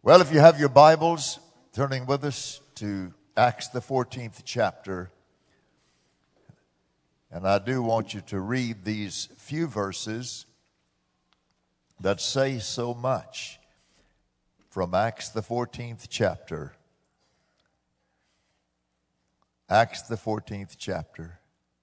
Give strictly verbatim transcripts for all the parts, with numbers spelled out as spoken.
Well, if you have your Bibles, turning with us to Acts the fourteenth chapter. And I do want you to read these few verses that say so much from Acts the fourteenth chapter. Acts the fourteenth chapter.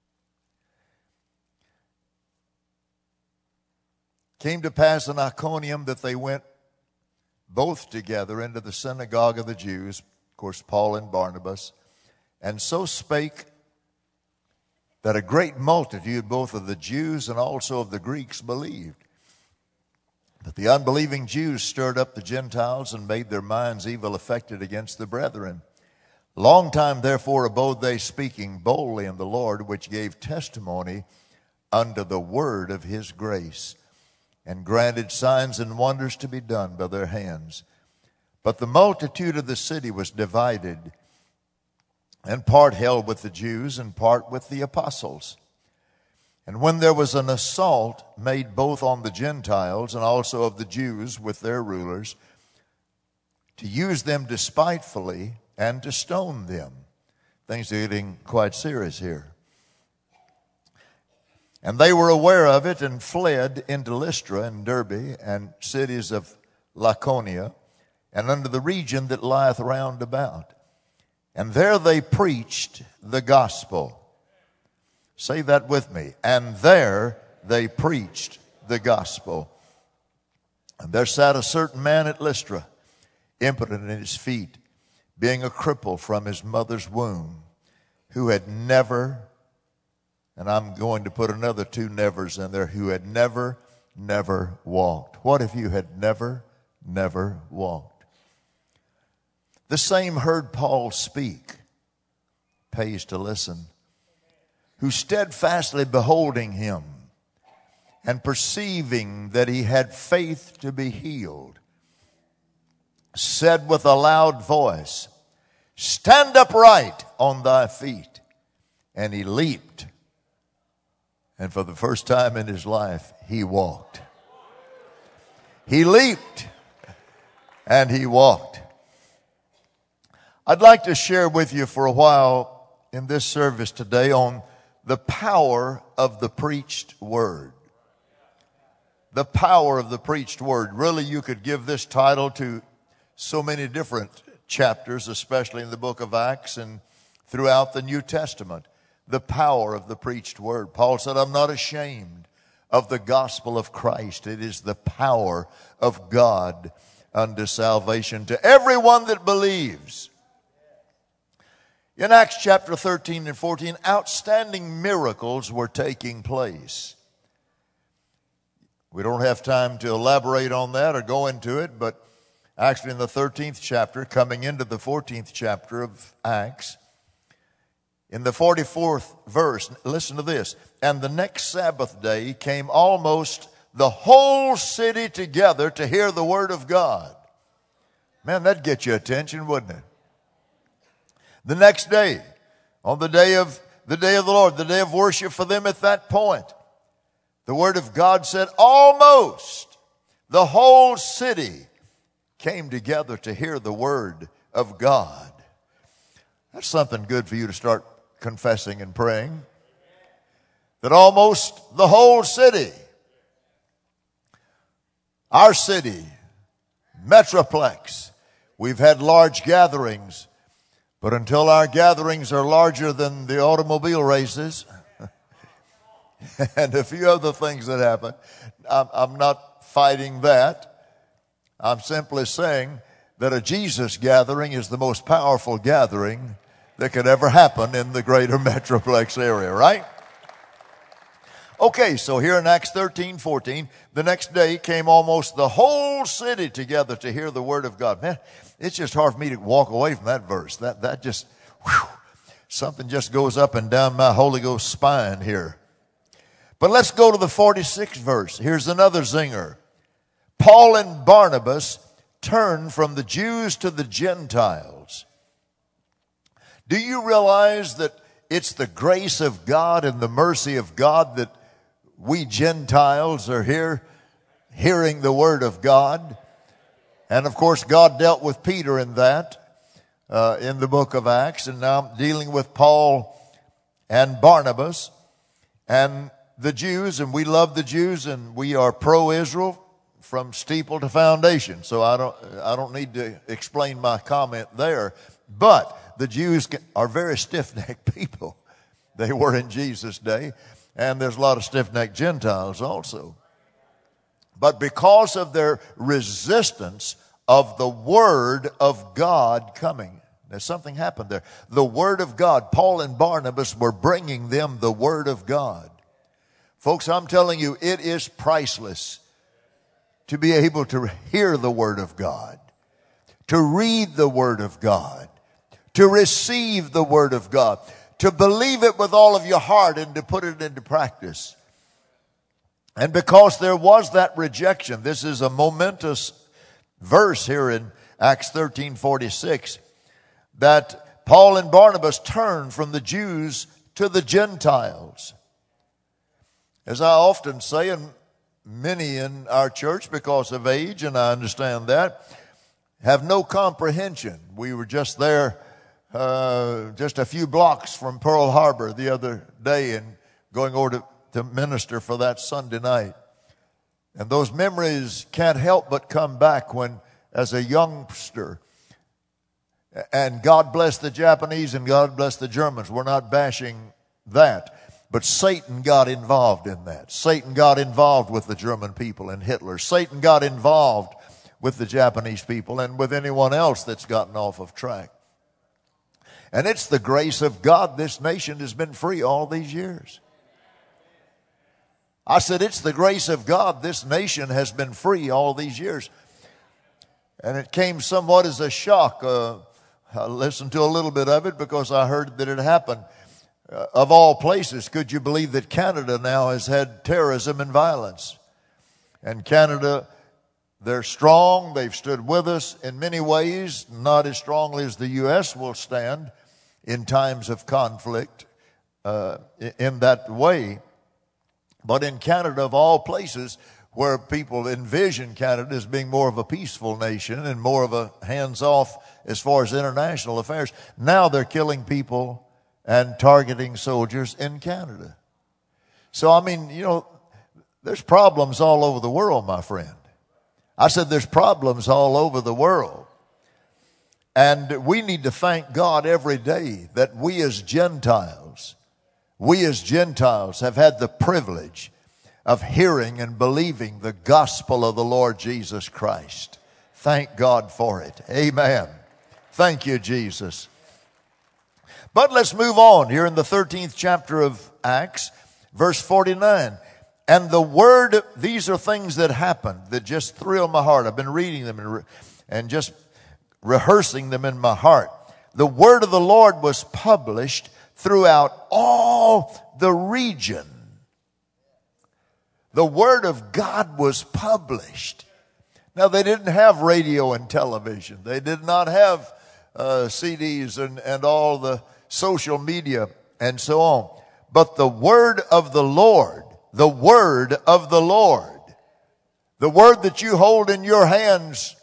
Came to pass in Iconium that they went both together into the synagogue of the Jews, of course, Paul and Barnabas, and so spake that a great multitude, both of the Jews and also of the Greeks, believed. But the unbelieving Jews stirred up the Gentiles and made their minds evil affected against the brethren. Long time therefore abode they, speaking boldly in the Lord, which gave testimony unto the word of his grace, and granted signs and wonders to be done by their hands. But the multitude of the city was divided, and part held with the Jews, and part with the apostles. And when there was an assault made both on the Gentiles and also of the Jews with their rulers, to use them despitefully and to stone them. Things are getting quite serious here. And they were aware of it and fled into Lystra and Derbe and cities of Lycaonia and unto the region that lieth round about. And there they preached the gospel. Say that with me. And there they preached the gospel. And there sat a certain man at Lystra, impotent in his feet, being a cripple from his mother's womb, who had never, and I'm going to put another two nevers in there, who had never, never walked. What if you had never, never walked? The same heard Paul speak, pays to listen, who steadfastly beholding him and perceiving that he had faith to be healed, said with a loud voice, Stand upright on thy feet. And he leaped. And for the first time in his life, he walked. He leaped and he walked. I'd like to share with you for a while in this service today on the power of the preached word. The power of the preached word. Really, you could give this title to so many different chapters, especially in the book of Acts and throughout the New Testament. The power of the preached word. Paul said, I'm not ashamed of the gospel of Christ. It is the power of God unto salvation to everyone that believes. In Acts chapter thirteen and fourteen, outstanding miracles were taking place. We don't have time to elaborate on that or go into it, but actually in the thirteenth chapter, coming into the fourteenth chapter of Acts, in the forty-fourth verse, listen to this. And the next Sabbath day came almost the whole city together to hear the word of God. Man, that'd get your attention, wouldn't it? The next day, on the day of the day of the Lord, the day of worship for them at that point, the word of God said almost the whole city came together to hear the word of God. That's something good for you to start confessing and praying. That almost the whole city, our city, Metroplex, we've had large gatherings, but until our gatherings are larger than the automobile races and a few other things that happen, I'm, I'm not fighting that. I'm simply saying that a Jesus gathering is the most powerful gathering that could ever happen in the greater Metroplex area, right? Okay, so here in Acts thirteen, fourteen, the next day came almost the whole city together to hear the word of God. Man, it's just hard for me to walk away from that verse. That, that just, whew, something just goes up and down my Holy Ghost spine here. But let's go to the forty-sixth verse. Here's another zinger. Paul and Barnabas turned from the Jews to the Gentiles. Do you realize that it's the grace of God and the mercy of God that we Gentiles are here hearing the word of God? And of course, God dealt with Peter in that, uh, in the book of Acts. And now I'm dealing with Paul and Barnabas and the Jews. And we love the Jews, and we are pro-Israel from steeple to foundation. So I don't, I don't need to explain my comment there. But the Jews are very stiff-necked people. They were in Jesus' day. And there's a lot of stiff-necked Gentiles also. But because of their resistance of the Word of God coming, there's something happened there. The Word of God, Paul and Barnabas were bringing them the Word of God. Folks, I'm telling you, it is priceless to be able to hear the Word of God, to read the Word of God, to receive the Word of God, to believe it with all of your heart and to put it into practice. And because there was that rejection, this is a momentous verse here in Acts thirteen forty-six, that Paul and Barnabas turned from the Jews to the Gentiles. As I often say, and many in our church, because of age, and I understand that, have no comprehension. We were just there, uh, just a few blocks from Pearl Harbor the other day, and going over to to minister for that Sunday night. And those memories can't help but come back when, as a youngster, and God bless the Japanese and God bless the Germans. We're not bashing that. But Satan got involved in that. Satan got involved with the German people and Hitler. Satan got involved with the Japanese people and with anyone else that's gotten off of track. And it's the grace of God this nation has been free all these years. I said, it's the grace of God this nation has been free all these years. And it came somewhat as a shock. Uh, I listened to a little bit of it because I heard that it happened. Uh, of all places, could you believe that Canada now has had terrorism and violence? And Canada, they're strong. They've stood with us in many ways, not as strongly as the U S will stand in times of conflict uh, in that way. But in Canada, of all places, where people envision Canada as being more of a peaceful nation and more of a hands-off as far as international affairs, now they're killing people and targeting soldiers in Canada. So, I mean, you know, there's problems all over the world, my friend. I said there's problems all over the world. And we need to thank God every day that we as Gentiles, we as Gentiles have had the privilege of hearing and believing the gospel of the Lord Jesus Christ. Thank God for it. Amen. Thank you, Jesus. But let's move on here in the thirteenth chapter of Acts, verse forty-nine. And the word, these are things that happened that just thrill my heart. I've been reading them and, re- and just rehearsing them in my heart. The word of the Lord was published throughout all the region. The word of God was published. Now, they didn't have radio and television. They did not have uh, C Ds and, and all the social media and so on. But the word of the Lord, the word of the Lord, the word that you hold in your hands,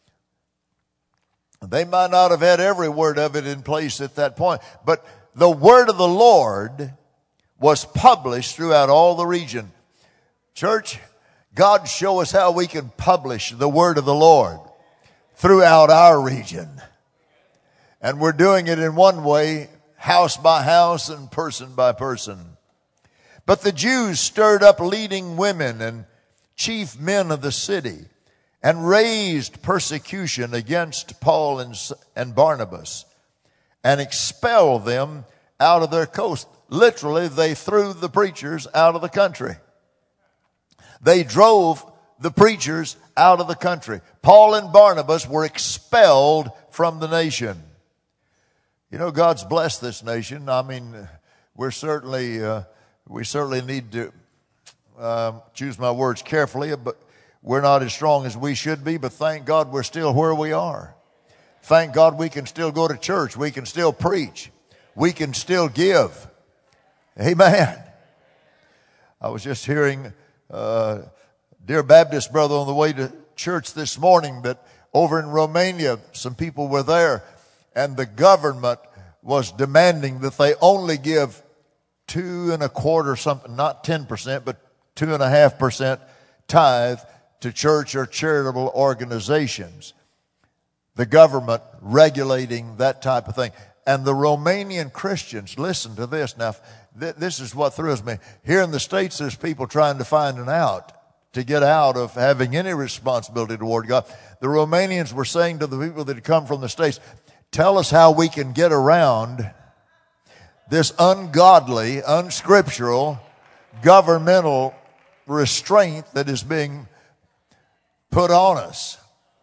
they might not have had every word of it in place at that point, but the word of the Lord was published throughout all the region. Church, God show us how we can publish the word of the Lord throughout our region. And we're doing it in one way, house by house and person by person. But the Jews stirred up leading women and chief men of the city and raised persecution against Paul and, and Barnabas and expelled them out of their coast. Literally, they threw the preachers out of the country. They drove the preachers out of the country. Paul and Barnabas were expelled from the nation. You know, God's blessed this nation. I mean, we're certainly, uh, we certainly need to um, choose my words carefully, but we're not as strong as we should be, but thank God we're still where we are. Thank God we can still go to church. We can still preach. We can still give. Amen. I was just hearing uh, dear Baptist brother on the way to church this morning that over in Romania, some people were there, and the government was demanding that they only give two and a quarter something, not ten percent, but two and a half percent tithe to church or charitable organizations. The government regulating that type of thing. And the Romanian Christians, listen to this. Now, th- this is what thrills me. Here in the States, there's people trying to find an out, to get out of having any responsibility toward God. The Romanians were saying to the people that had come from the States, tell us how we can get around this ungodly, unscriptural, governmental restraint that is being put on us.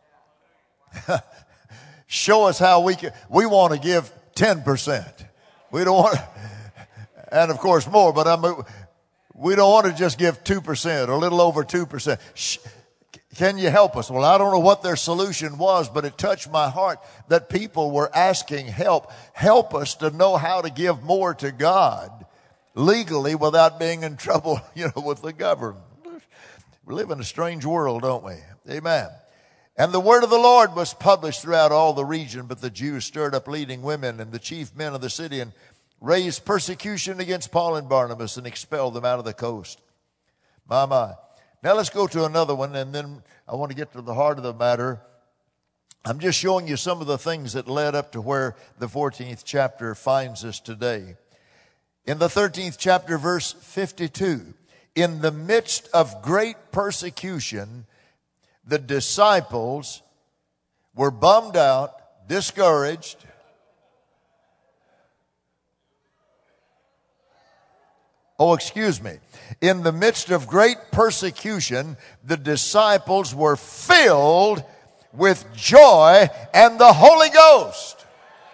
Show us how we can. We want to give ten percent. We don't want, and of course more, but I mean, we don't want to just give two percent or a little over two percent. Can you help us? Well, I don't know what their solution was, but it touched my heart that people were asking help. Help us to know how to give more to God legally without being in trouble, you know, with the government. We live in a strange world, don't we? Amen. And the word of the Lord was published throughout all the region, but the Jews stirred up leading women and the chief men of the city and raised persecution against Paul and Barnabas and expelled them out of the coast. My, my. Now let's go to another one, and then I want to get to the heart of the matter. I'm just showing you some of the things that led up to where the fourteenth chapter finds us today. In the thirteenth chapter, verse fifty-two, in the midst of great persecution, the disciples were bummed out, discouraged, Oh, excuse me. In the midst of great persecution, the disciples were filled with joy and the Holy Ghost.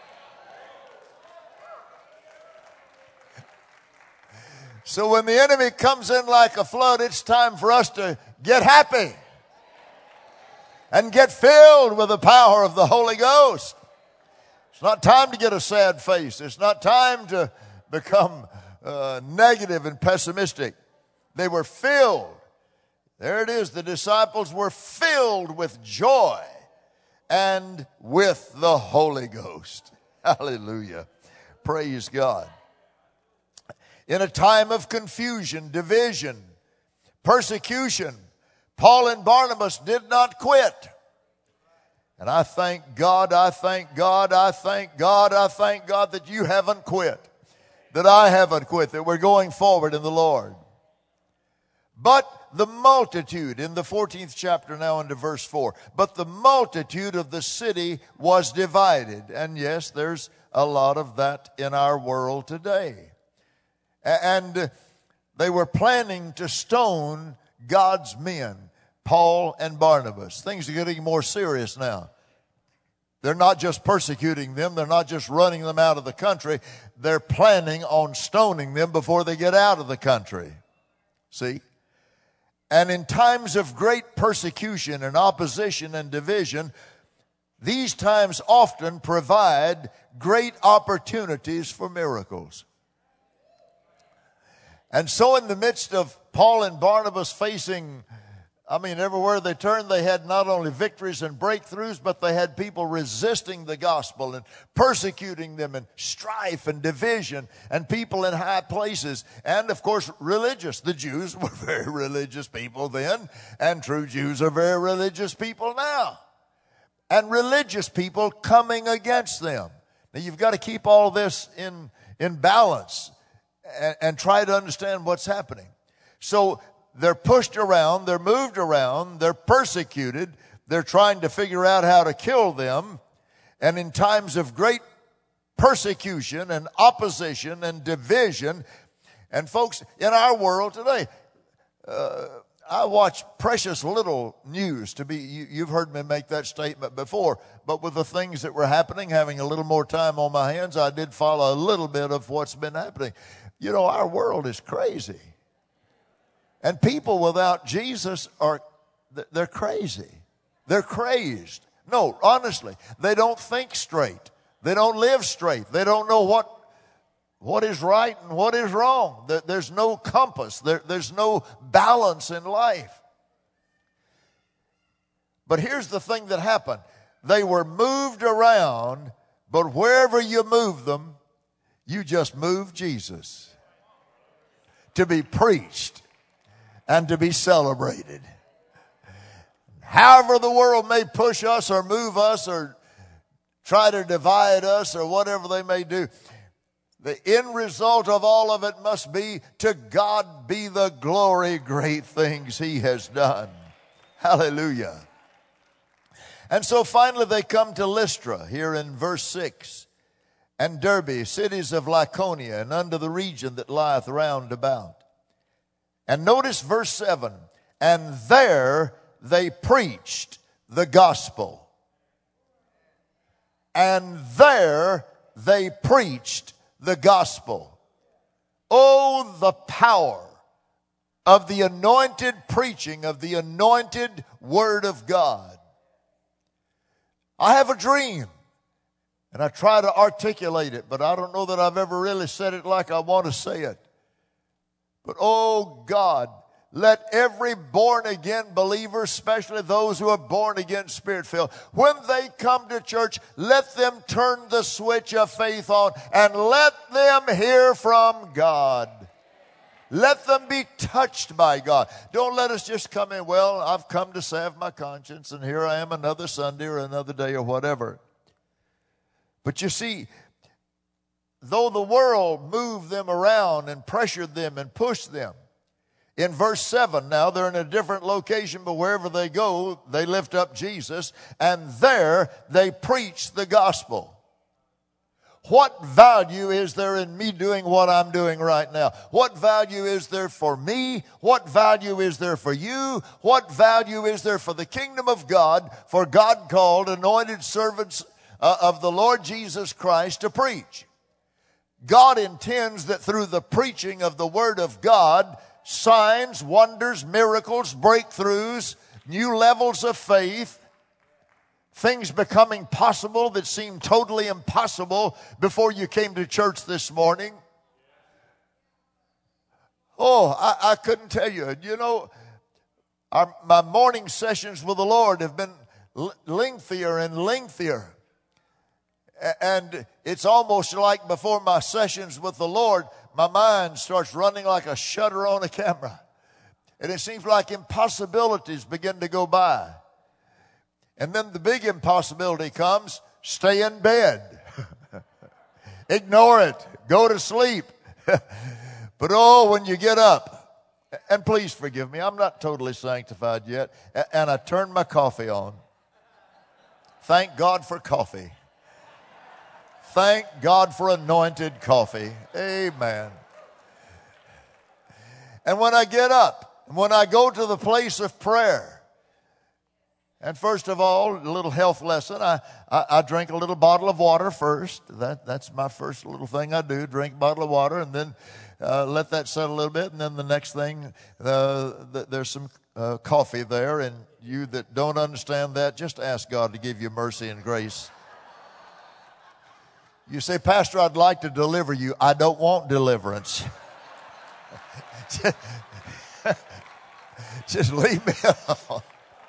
So when the enemy comes in like a flood, it's time for us to get happy and get filled with the power of the Holy Ghost. It's not time to get a sad face. It's not time to become uh, negative and pessimistic. They were filled. There it is. The disciples were filled with joy and with the Holy Ghost. Hallelujah. Praise God. In a time of confusion, division, persecution, Paul and Barnabas did not quit. And I thank God, I thank God, I thank God, I thank God that you haven't quit, that I haven't quit, that we're going forward in the Lord. But the multitude, in the fourteenth chapter now into verse four, but the multitude of the city was divided. And yes, there's a lot of that in our world today. And they were planning to stone God's men, Paul and Barnabas. Things are getting more serious now. They're not just persecuting them. They're not just running them out of the country. They're planning on stoning them before they get out of the country. See? And in times of great persecution and opposition and division, these times often provide great opportunities for miracles. And so in the midst of Paul and Barnabas facing, I mean, everywhere they turned, they had not only victories and breakthroughs, but they had people resisting the gospel and persecuting them, and strife and division, and people in high places. And, of course, religious. The Jews were very religious people then, and true Jews are very religious people now. And religious people coming against them. Now, you've got to keep all this in, in balance and, and try to understand what's happening. So, they're pushed around, they're moved around, they're persecuted, they're trying to figure out how to kill them. And in times of great persecution and opposition and division, and folks, in our world today, uh, I watch precious little news. To be, you, you've heard me make that statement before, but with the things that were happening, having a little more time on my hands, I did follow a little bit of what's been happening. You know, our world is crazy. And people without Jesus are, they're crazy. They're crazed. No, honestly, they don't think straight. They don't live straight. They don't know what, what is right and what is wrong. There's no compass. There, there's no balance in life. But here's the thing that happened. They were moved around, but wherever you move them, you just move Jesus to be preached and to be celebrated. However the world may push us or move us or try to divide us or whatever they may do, the end result of all of it must be, to God be the glory, great things He has done. Hallelujah. And so finally they come to Lystra here in verse six, and Derbe, cities of Lycaonia, and unto the region that lieth round about. And notice verse seven, and there they preached the gospel. And there they preached the gospel. Oh, the power of the anointed preaching of the anointed Word of God. I have a dream, and I try to articulate it, but I don't know that I've ever really said it like I want to say it. But oh God, let every born-again believer, especially those who are born-again Spirit-filled, when they come to church, let them turn the switch of faith on and let them hear from God. Let them be touched by God. Don't let us just come in, well, I've come to salve my conscience, and here I am another Sunday or another day or whatever. But you see, though the world moved them around and pressured them and pushed them, in verse seven now, they're in a different location, but wherever they go, they lift up Jesus, and there they preach the gospel. What value is there in me doing what I'm doing right now? What value is there for me? What value is there for you? What value is there for the kingdom of God, for God called anointed servants uh, of the Lord Jesus Christ to preach? God intends that through the preaching of the Word of God, signs, wonders, miracles, breakthroughs, new levels of faith, things becoming possible that seemed totally impossible before you came to church this morning. Oh, I, I couldn't tell you. You know, our, my morning sessions with the Lord have been l- lengthier and lengthier. And it's almost like before my sessions with the Lord, my mind starts running like a shutter on a camera. And it seems like impossibilities begin to go by. And then the big impossibility comes, stay in bed. Ignore it. Go to sleep. But oh, when you get up, and please forgive me, I'm not totally sanctified yet, and I turn my coffee on. Thank God for coffee. Thank God for anointed coffee. Amen. And when I get up, when I go to the place of prayer, and first of all, a little health lesson, I, I, I drink a little bottle of water first. That, that's my first little thing I do, drink a bottle of water, and then uh, let that settle a little bit. And then the next thing, uh, th- there's some uh, coffee there. And you that don't understand that, just ask God to give you mercy and grace. You say, Pastor, I'd like to deliver you. I don't want deliverance. Just leave me alone.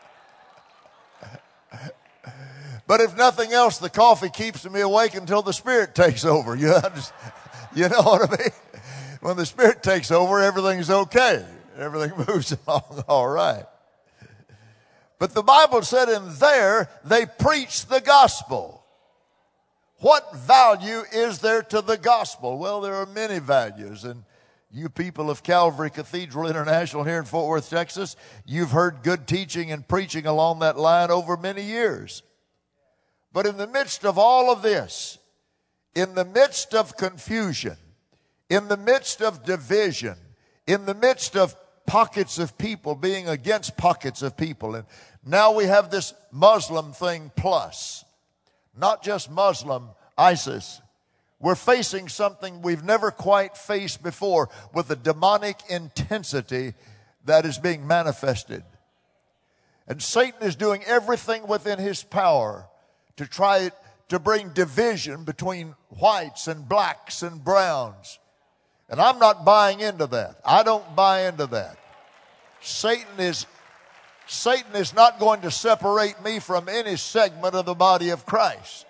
But if nothing else, the coffee keeps me awake until the Spirit takes over. You understand? You know what I mean? When the Spirit takes over, everything's okay. Everything moves along all right. But the Bible said in there, they preached the gospel. What value is there to the gospel? Well, there are many values. And you people of Calvary Cathedral International here in Fort Worth, Texas, you've heard good teaching and preaching along that line over many years. But in the midst of all of this, in the midst of confusion, in the midst of division, in the midst of pockets of people being against pockets of people, and now we have this Muslim thing plus, not just Muslim, ISIS. We're facing something we've never quite faced before with the demonic intensity that is being manifested. And Satan is doing everything within his power to try to bring division between whites and blacks and browns. And I'm not buying into that. I don't buy into that. Satan is Satan is not going to separate me from any segment of the body of Christ.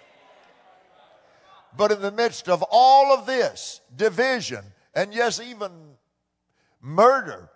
But in the midst of all of this, division, and yes, even murder,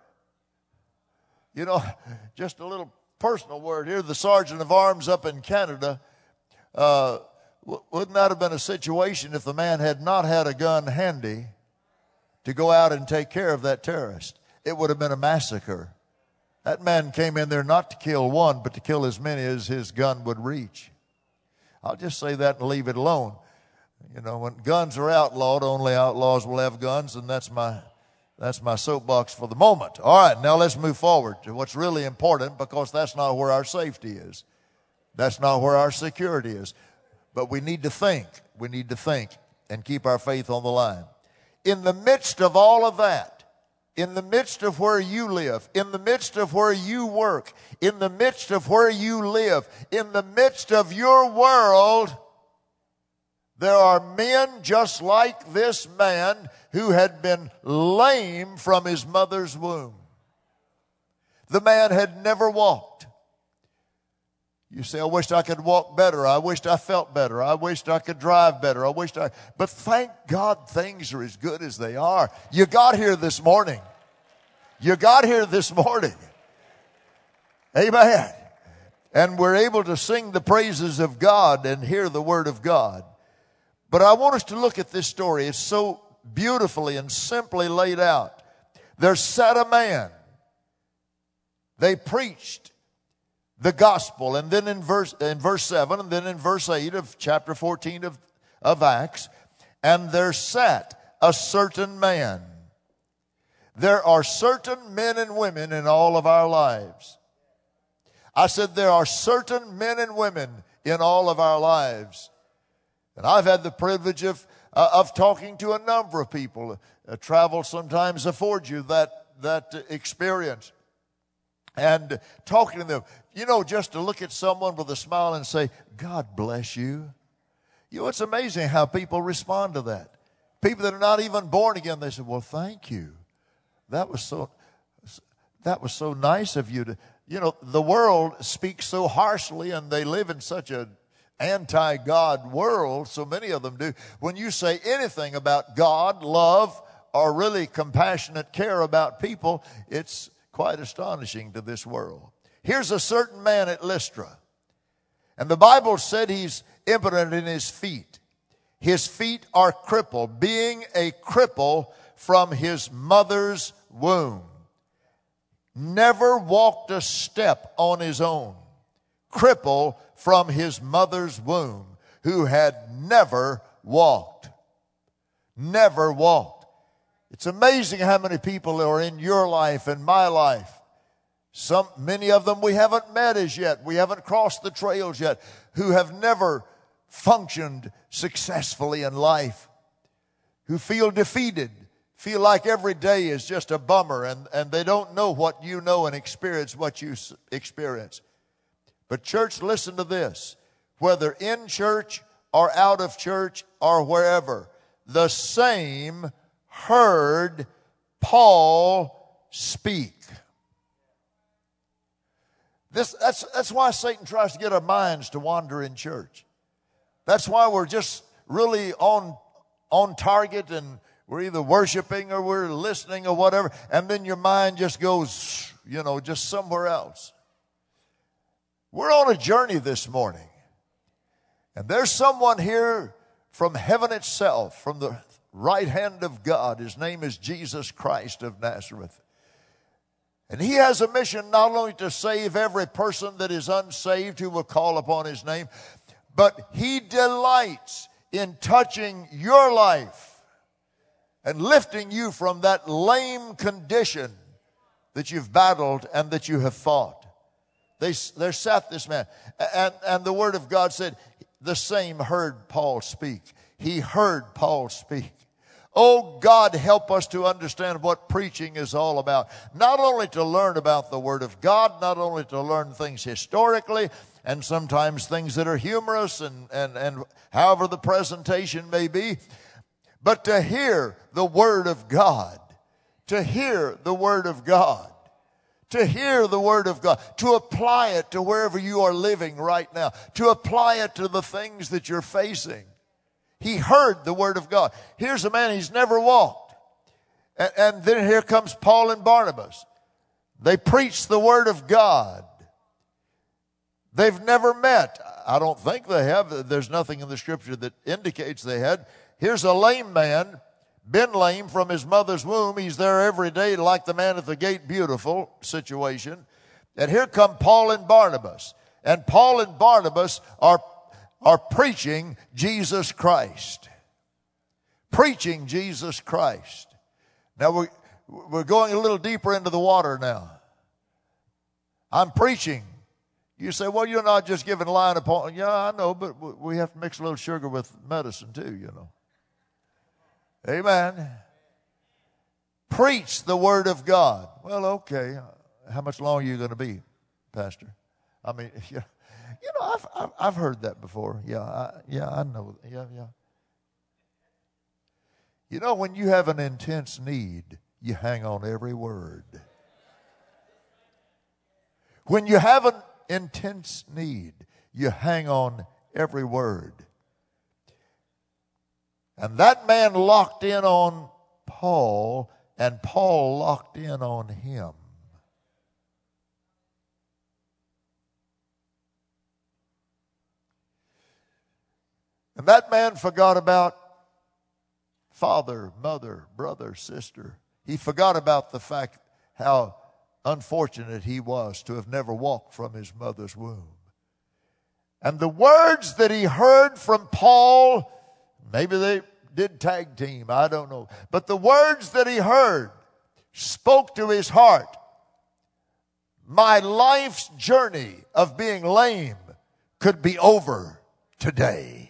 you know, just a little personal word here, the sergeant of arms up in Canada, uh, wouldn't that have been a situation if the man had not had a gun handy to go out and take care of that terrorist? It would have been a massacre. That man came in there not to kill one, but to kill as many as his gun would reach. I'll just say that and leave it alone. You know, when guns are outlawed, only outlaws will have guns, and that's my that's my soapbox for the moment. All right, now let's move forward to what's really important, because that's not where our safety is. That's not where our security is. But we need to think. We need to think and keep our faith on the line. In the midst of all of that, in the midst of where you live, in the midst of where you work, in the midst of where you live, in the midst of your world, there are men just like this man who had been lame from his mother's womb. The man had never walked. You say, I wished I could walk better. I wished I felt better. I wished I could drive better. I wished I... But thank God things are as good as they are. You got here this morning. You got here this morning. Amen. And we're able to sing the praises of God and hear the word of God. But I want us to look at this story. It's so beautifully and simply laid out. There sat a man. They preached the gospel. And then in verse, in verse seven, and then in verse eight of chapter fourteen of, of Acts, and there sat a certain man. There are certain men and women in all of our lives. I said there are certain men and women in all of our lives. And I've had the privilege of, uh, of talking to a number of people. Uh, travel sometimes affords you that, that experience. And talking to them, you know, just to look at someone with a smile and say, God bless you. You know, it's amazing how people respond to that. People that are not even born again, they say, well, thank you. That was so, that was so nice of you to, you know, the world speaks so harshly and they live in such a anti-God world, so many of them do. When you say anything about God, love, or really compassionate care about people, it's quite astonishing to this world. Here's a certain man at Lystra, and the Bible said he's impotent in his feet. His feet are crippled, being a cripple from his mother's womb. Never walked a step on his own. Cripple from his mother's womb, who had never walked. Never walked. It's amazing how many people are in your life and my life. Some, many of them we haven't met as yet. We haven't crossed the trails yet, who have never functioned successfully in life, who feel defeated, feel like every day is just a bummer, and, and they don't know what you know and experience what you experience. But church, listen to this. Whether in church or out of church or wherever, the same heard Paul speak. This, that's, that's why Satan tries to get our minds to wander in church. That's why we're just really on, on target, and we're either worshiping or we're listening or whatever, and then your mind just goes, you know, just somewhere else. We're on a journey this morning, and there's someone here from heaven itself, from the right hand of God. His name is Jesus Christ of Nazareth. And he has a mission not only to save every person that is unsaved who will call upon his name, but he delights in touching your life and lifting you from that lame condition that you've battled and that you have fought. They, there sat this man, and, and the word of God said, the same heard Paul speak. He heard Paul speak. Oh, God, help us to understand what preaching is all about. Not only to learn about the word of God, not only to learn things historically, and sometimes things that are humorous, and, and, and however the presentation may be, but to hear the word of God. To hear the word of God. To hear the Word of God, to apply it to wherever you are living right now, to apply it to the things that you're facing. He heard the Word of God. Here's a man, he's never walked. And, and then here comes Paul and Barnabas. They preach the Word of God. They've never met. I don't think they have. There's nothing in the Scripture that indicates they had. Here's a lame man, been lame from his mother's womb. He's there every day like the man at the gate, beautiful situation. And here come Paul and Barnabas. And Paul and Barnabas are, are preaching Jesus Christ. Preaching Jesus Christ. Now we're, we're going a little deeper into the water now. I'm preaching. You say, well, you're not just giving line upon. Yeah, I know, but we have to mix a little sugar with medicine too, you know. Amen. Preach the Word of God. Well, okay. How much longer are you going to be, Pastor? I mean, you know, you know I've, I've, I've heard that before. Yeah, I, yeah, I know. Yeah, yeah. You know, when you have an intense need, you hang on every word. When you have an intense need, you hang on every word. And that man locked in on Paul, and Paul locked in on him. And that man forgot about father, mother, brother, sister. He forgot about the fact how unfortunate he was to have never walked from his mother's womb. And the words that he heard from Paul, maybe they did tag team, I don't know. But the words that he heard spoke to his heart. My life's journey of being lame could be over today.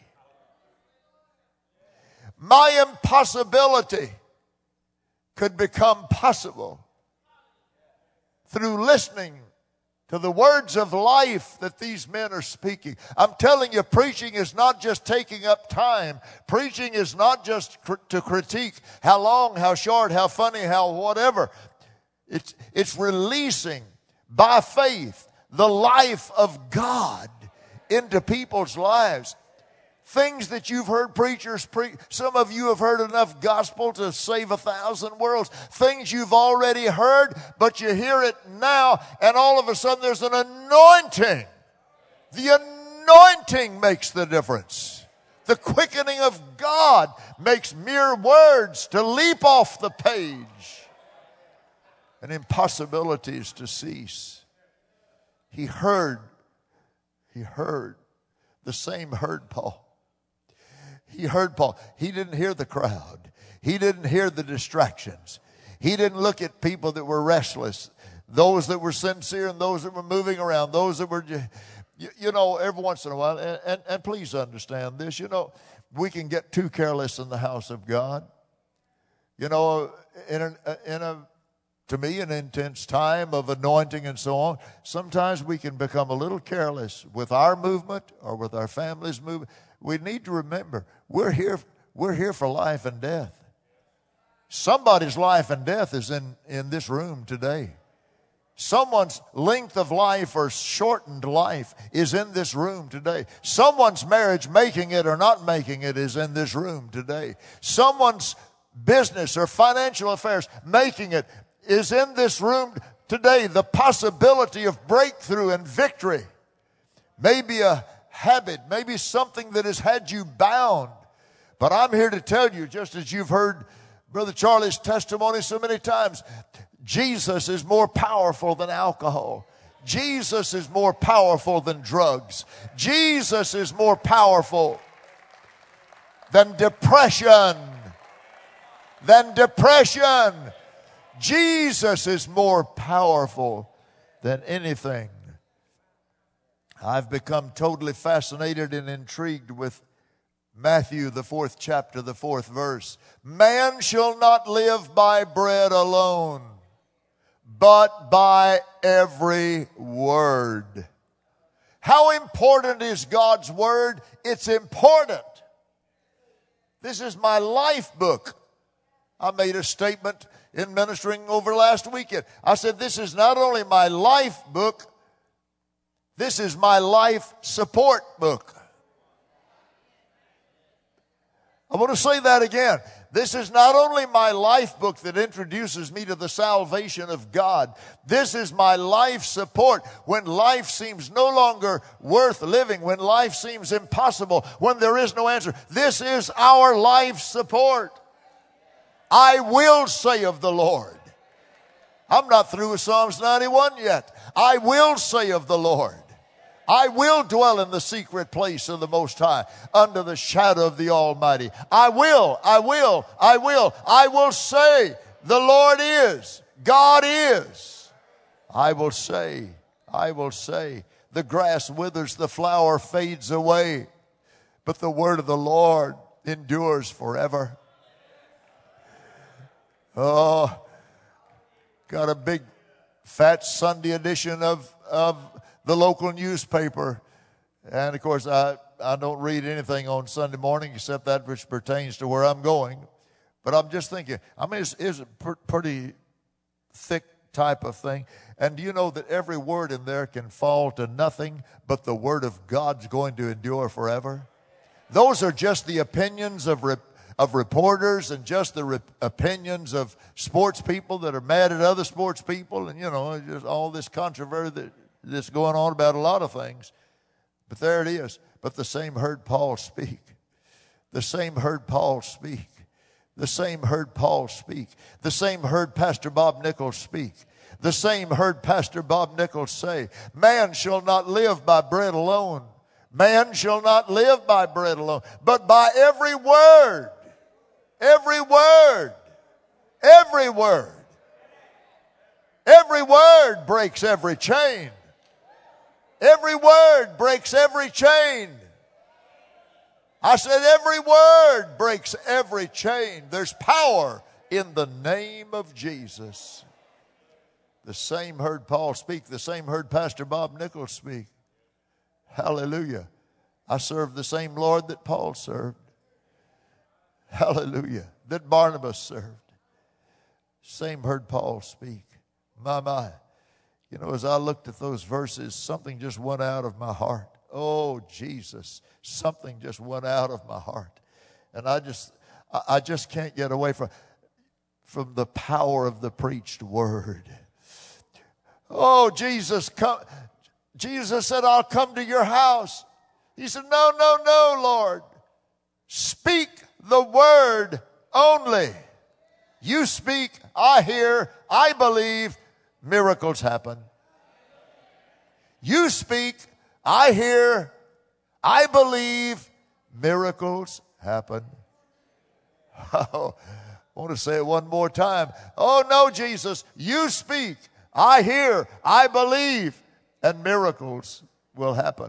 My impossibility could become possible through listening to the words of life that these men are speaking. I'm telling you, preaching is not just taking up time. Preaching is not just cr- to critique how long, how short, how funny, how whatever. It's, it's releasing by faith the life of God into people's lives. Things that you've heard preachers preach. Some of you have heard enough gospel to save a thousand worlds. Things you've already heard, but you hear it now, and all of a sudden there's an anointing. The anointing makes the difference. The quickening of God makes mere words to leap off the page and impossibilities to cease. He heard, he heard, the same heard Paul. He heard Paul. He didn't hear the crowd. He didn't hear the distractions. He didn't look at people that were restless, those that were sincere and those that were moving around, those that were, you, you know, every once in a while, and, and, and please understand this, you know, we can get too careless in the house of God. You know, in, an, in a, to me, an intense time of anointing and so on, sometimes we can become a little careless with our movement or with our family's movement. We need to remember, we're here, we're here for life and death. Somebody's life and death is in, in this room today. Someone's length of life or shortened life is in this room today. Someone's marriage, making it or not making it, is in this room today. Someone's business or financial affairs, making it, is in this room today. The possibility of breakthrough and victory. Maybe a habit, maybe something that has had you bound. But I'm here to tell you, just as you've heard Brother Charlie's testimony so many times, Jesus is more powerful than alcohol. Jesus is more powerful than drugs. Jesus is more powerful than depression. Than depression. Jesus is more powerful than anything. I've become totally fascinated and intrigued with Matthew, the fourth chapter, the fourth verse. Man shall not live by bread alone, but by every word. How important is God's word? It's important. This is my life book. I made a statement in ministering over last weekend. I said, this is not only my life book, this is my life support book. I want to say that again. This is not only my life book that introduces me to the salvation of God. This is my life support when life seems no longer worth living, when life seems impossible, when there is no answer. This is our life support. I will say of the Lord. I'm not through with Psalms ninety-one yet. I will say of the Lord. I will dwell in the secret place of the Most High, under the shadow of the Almighty. I will, I will, I will, I will say, the Lord is, God is. I will say, I will say, the grass withers, the flower fades away, but the word of the Lord endures forever. Oh, got a big fat Sunday edition of, of the local newspaper. And of course, I, I don't read anything on Sunday morning except that which pertains to where I'm going. But I'm just thinking, I mean, it's, it's a pr- pretty thick type of thing. And do you know that every word in there can fall to nothing, but the word of God's going to endure forever? Those are just the opinions of re- of reporters and just the re- opinions of sports people that are mad at other sports people, and, you know, just all this controversy that that's going on about a lot of things. But there it is. But the same heard Paul speak. The same heard Paul speak. The same heard Paul speak. The same heard Pastor Bob Nichols speak. The same heard Pastor Bob Nichols say, man shall not live by bread alone. Man shall not live by bread alone, but by every word. Every word. Every word. Every word breaks every chain. Every word breaks every chain. I said every word breaks every chain. There's power in the name of Jesus. The same heard Paul speak. The same heard Pastor Bob Nichols speak. Hallelujah. I serve the same Lord that Paul served. Hallelujah. That Barnabas served. Same heard Paul speak. My, my. You know, as I looked at those verses, something just went out of my heart. Oh, Jesus. Something just went out of my heart. And I just, I just can't get away from, from the power of the preached word. Oh, Jesus, come. Jesus said, I'll come to your house. He said, no, no, no, Lord. Speak the word only. You speak, I hear, I believe, miracles happen. You speak, I hear, I believe, miracles happen. Oh, I want to say it one more time. Oh, no, Jesus, you speak, I hear, I believe, and miracles will happen.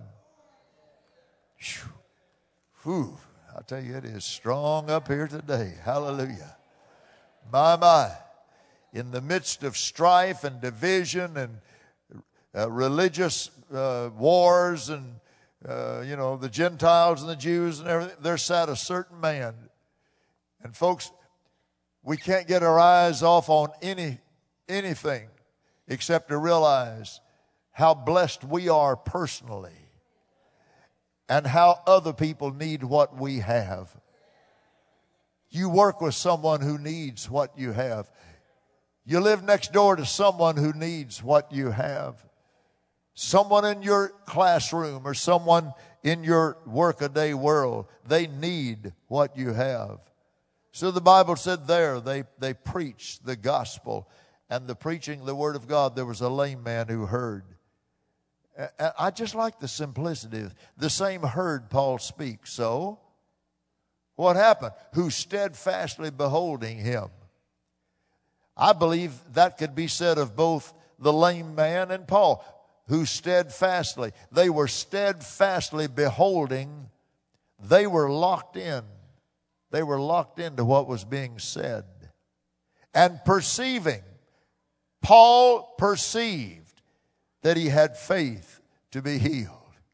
Whew. I tell you, it is strong up here today. Hallelujah. My, my. In the midst of strife and division and uh, religious uh, wars and, uh, you know, the Gentiles and the Jews and everything, there sat a certain man. And folks, we can't get our eyes off on any anything except to realize how blessed we are personally and how other people need what we have. You work with someone who needs what you have. You live next door to someone who needs what you have. Someone in your classroom or someone in your workaday world, they need what you have. So the Bible said there, they, they preached the gospel and the preaching the word of God. There was a lame man who heard. I just like the simplicity. The same heard Paul speak. So, what happened? Who steadfastly beholding him. I believe that could be said of both the lame man and Paul, who steadfastly, they were steadfastly beholding. They were locked in. They were locked into what was being said. And perceiving, Paul perceived that he had faith to be healed.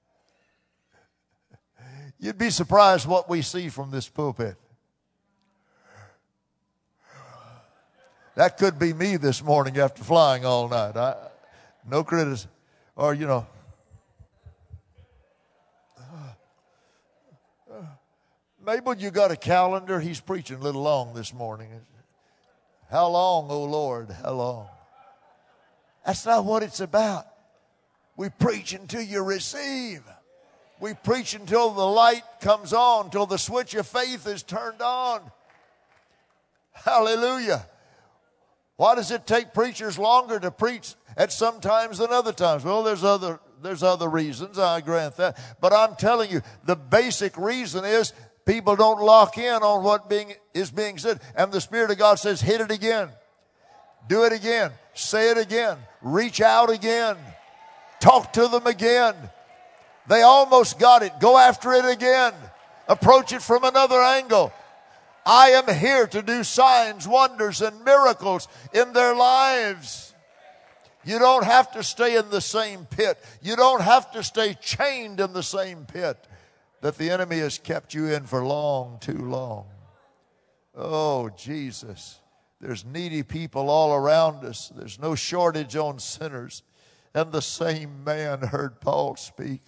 You'd be surprised what we see from this pulpit. That could be me this morning after flying all night. I, no criticism. Or, you know, Mabel, you got a calendar? He's preaching a little long this morning. How long, oh Lord, how long? That's not what it's about. We preach until you receive. We preach until the light comes on, until the switch of faith is turned on. Hallelujah. Why does it take preachers longer to preach at some times than other times? Well, there's other, there's other reasons, I grant that. But I'm telling you, the basic reason is people don't lock in on what being, is being said. And the Spirit of God says, hit it again. Do it again. Say it again. Reach out again. Talk to them again. They almost got it. Go after it again. Approach it from another angle. I am here to do signs, wonders, and miracles in their lives. You don't have to stay in the same pit. You don't have to stay chained in the same pit that the enemy has kept you in for long, too long. Oh, Jesus. There's needy people all around us. There's no shortage on sinners. And the same man heard Paul speak.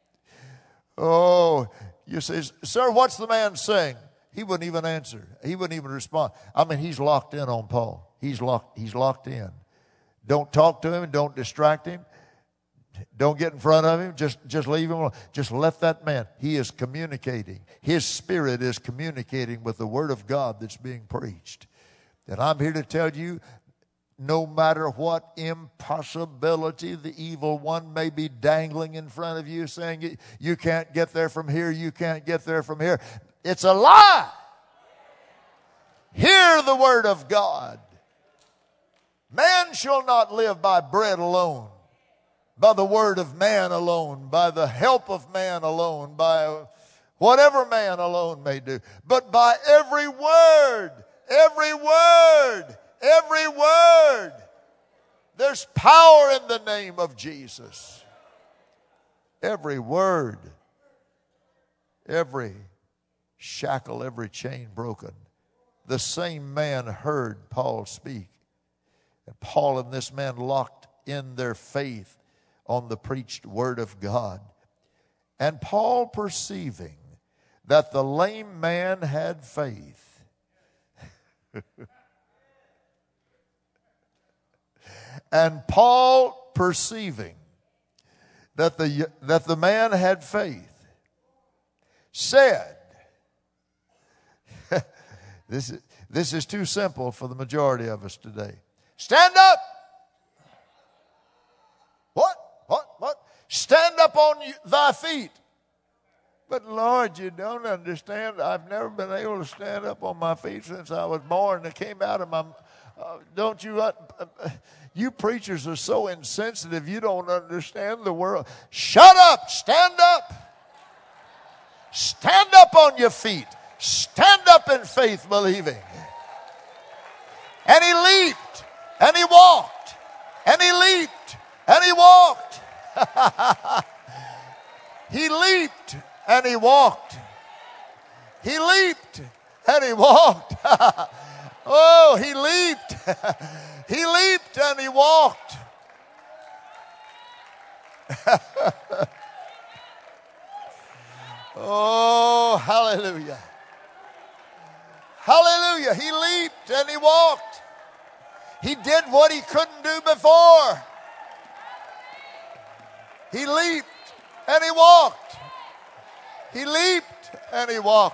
Oh, you say, sir, what's the man saying? He wouldn't even answer. He wouldn't even respond. I mean, he's locked in on Paul. He's locked, he's locked in. Don't talk to him. Don't distract him. Don't get in front of him. Just, just leave him alone. Just let that man. He is communicating. His spirit is communicating with the word of God that's being preached. And I'm here to tell you, no matter what impossibility the evil one may be dangling in front of you, saying you can't get there from here, you can't get there from here. It's a lie. Hear the word of God. Man shall not live by bread alone, by the word of man alone, by the help of man alone, by whatever man alone may do, but by every word, every word, every word. There's power in the name of Jesus. Every word, every shackle, every chain broken. The same man heard Paul speak. And Paul and this man locked in their faith on the preached word of God. And Paul, perceiving that the lame man had faith, and Paul, perceiving that the, that the man had faith, said, this is, this is too simple for the majority of us today. Stand up. What? What? What? Stand up on thy feet. But Lord, you don't understand. I've never been able to stand up on my feet since I was born. It came out of my... Uh, don't you... Uh, uh, you preachers are so insensitive. You don't understand the world. Shut up. Stand up. Stand up on your feet. Stand up in faith believing. And he leaped. And he walked. And he leaped. And he walked. He leaped. And he walked. He leaped. And he walked. Oh, he leaped. He leaped and he walked. Oh, hallelujah. Hallelujah. He leaped and he walked. He did what he couldn't do before. He leaped and he walked. He leaped and he walked.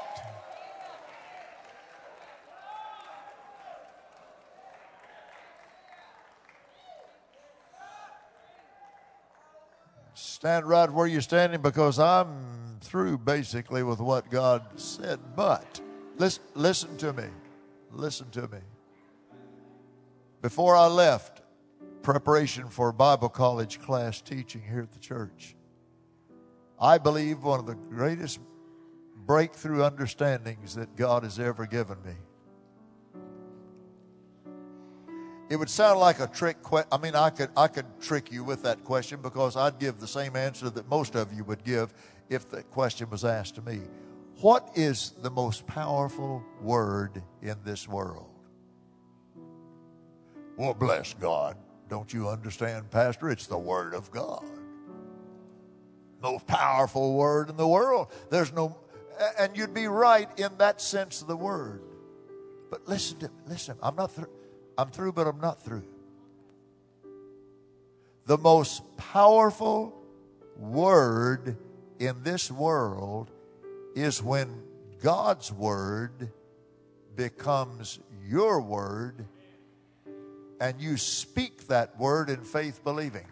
Stand right where you're standing, because I'm through basically with what God said. But listen, listen to me. Listen to me. Before I left, preparation for Bible college class teaching here at the church, I believe one of the greatest breakthrough understandings that God has ever given me. It would sound like a trick question. I mean, I could I could trick you with that question, because I'd give the same answer that most of you would give if the question was asked to me. What is the most powerful word in this world? Well, bless God. Don't you understand, Pastor? It's the Word of God. Most powerful word in the world. There's no, and you'd be right in that sense of the word. But listen to, listen, I'm not through. I'm through, but I'm not through. The most powerful word in this world is when God's word becomes your word and you speak that word in faith believing.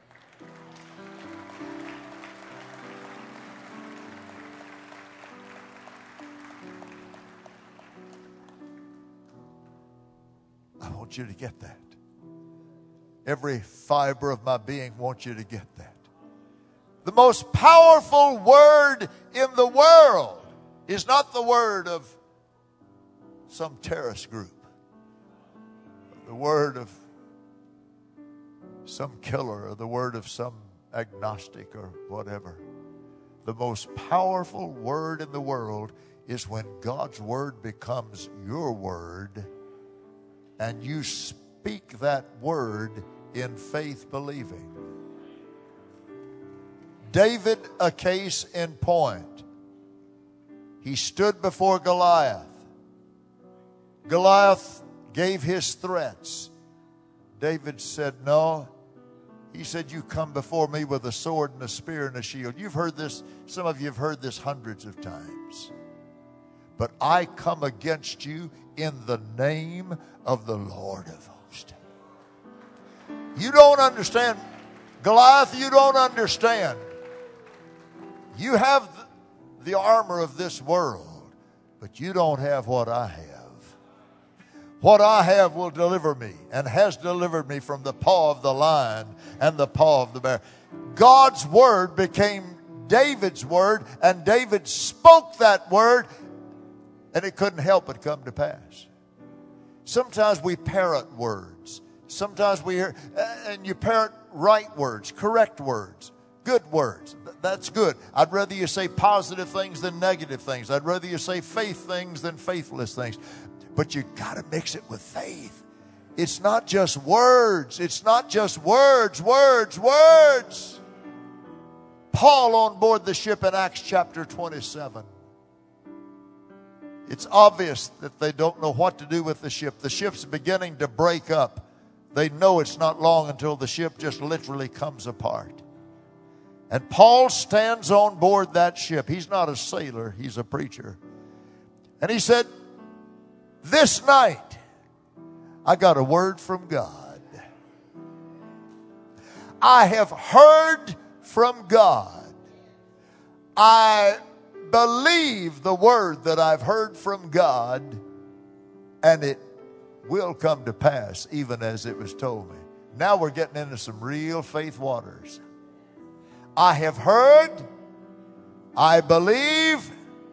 I want you to get that. Every fiber of my being wants you to get that. The most powerful word in the world is not the word of some terrorist group, the word of some killer, or the word of some agnostic or whatever. The most powerful word in the world is when God's word becomes your word and you speak that word in faith believing. David, a case in point. He stood before Goliath. Goliath gave his threats. David said, no. He said, you come before me with a sword and a spear and a shield. You've heard this, some of you have heard this hundreds of times. But I come against you in the name of the Lord of hosts. You don't understand. Goliath, you don't understand. You have the armor of this world, but you don't have what I have. What I have will deliver me and has delivered me from the paw of the lion and the paw of the bear. God's word became David's word, and David spoke that word, and it couldn't help but come to pass. Sometimes we parrot words. Sometimes we hear, and you parrot right words, correct words, good words. That's good. I'd rather you say positive things than negative things. I'd rather you say faith things than faithless things. But you got to mix it with faith. It's not just words. It's not just words, words, words. Paul on board the ship in Acts chapter twenty-seven. It's obvious that they don't know what to do with the ship. The ship's beginning to break up. They know it's not long until the ship just literally comes apart. And Paul stands on board that ship. He's not a sailor. He's a preacher. And he said, this night, I got a word from God. I have heard from God. I believe the word that I've heard from God, and it will come to pass even as it was told me. Now we're getting into some real faith waters. I have heard, I believe,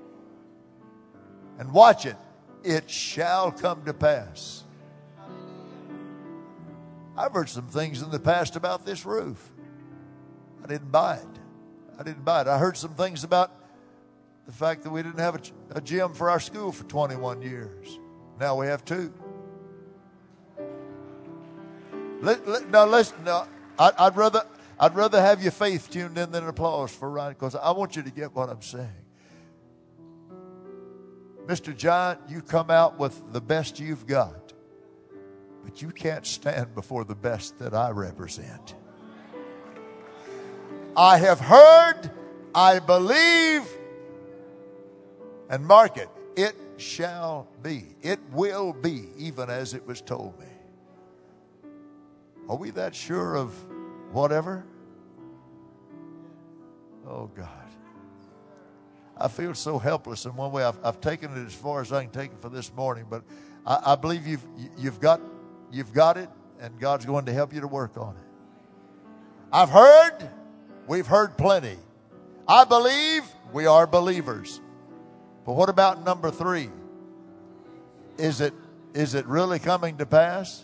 and watch it, it shall come to pass. I've heard some things in the past about this roof. I didn't buy it. I didn't buy it. I heard some things about the fact that we didn't have a, a gym for our school for twenty-one years. Now we have two. Let, let, now listen, now, I, I'd rather I'd rather have your faith tuned in than applause for right, because I want you to get what I'm saying. Mister Giant, you come out with the best you've got, but you can't stand before the best that I represent. I have heard, I believe, and mark it, it shall be. It will be, even as it was told me. Are we that sure of whatever? Oh, God. I feel so helpless in one way. I've, I've taken it as far as I can take it for this morning, but I, I believe you've, you've, got, you've got it, and God's going to help you to work on it. I've heard. We've heard plenty. I believe. We are believers. But what about number three? Is it, is it really coming to pass?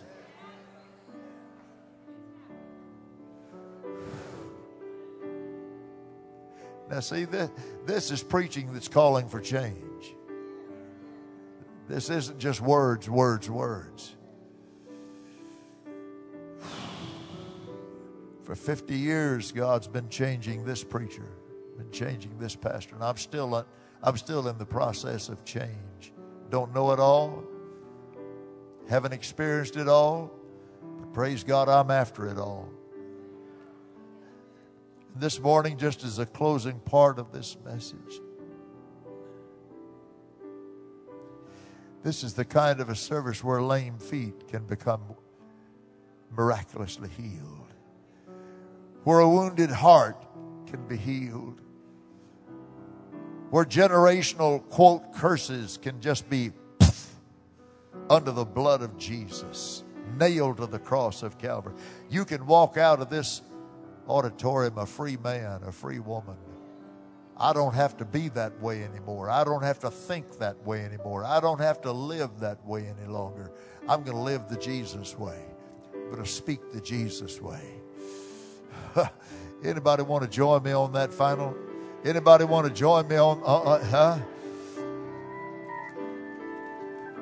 Now see, this, this is preaching that's calling for change. This isn't just words, words, words. For fifty years, God's been changing this preacher, been changing this pastor, and I'm still, I'm still in the process of change. Don't know it all, haven't experienced it all, but praise God, I'm after it all. This morning, just as a closing part of this message, this is the kind of a service where lame feet can become miraculously healed, where a wounded heart can be healed, where generational, quote, curses can just be poof, under the blood of Jesus, nailed to the cross of Calvary. You can walk out of this auditorium a free man, a free woman. I don't have to be that way anymore. I don't have to think that way anymore. I don't have to live that way any longer. I'm going to live the Jesus way. I'm going to speak the Jesus way. Anybody want to join me on that final? Anybody want to join me on, uh, uh, huh?